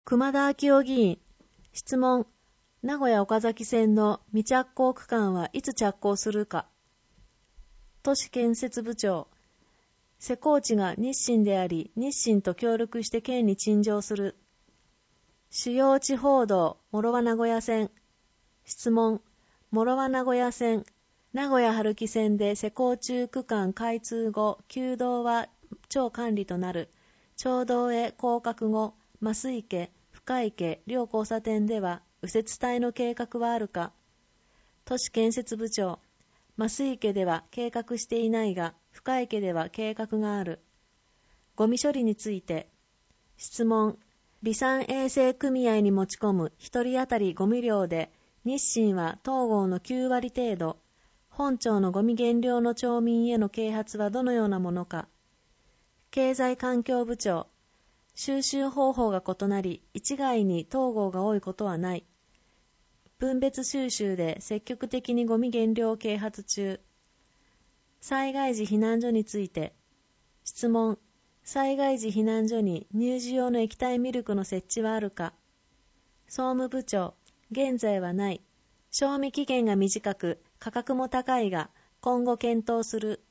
熊田明夫議員、質問。名古屋岡崎線の未着工区間はいつ着工するか。都市建設部長。施工地が日清であり、日清と協力して県に陳情する。主要地方道、諸和名古屋線。質問。諸和名古屋線、名古屋春木線で施工中区間開通後、旧道は町管理となる。町道へ降格後、増池、深池、両交差点では右折帯の計画はあるか。都市建設部長。増池では計画していないが、深池では計画がある。ゴミ処理について。質問。離散衛生組合に持ち込む1人当たりゴミ量で、日清は東郷の9割程度。本町のゴミ減量の町民への啓発はどのようなものか。経済環境部長。収集方法が異なり、一概に東郷が多いことはない。分別収集で積極的にゴミ減量を啓発中。災害時避難所について。質問。災害時避難所に乳児用の液体ミルクの設置はあるか。総務部長。現在はない。賞味期限が短く、価格も高いが、今後検討する。